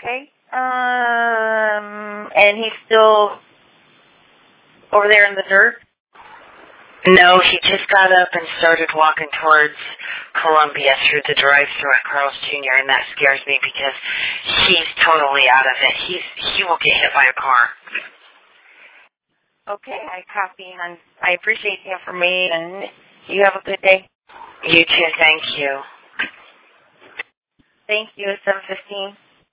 Okay. And he's still over there in the dirt? No, he just got up and started walking towards Columbia through the drive-thru at Carl's Jr., and that scares me because he's totally out of it. He will get hit by a car. Okay, I copy, hon. I appreciate the information. You have a good day. You too, thank you. Thank you, 7:15.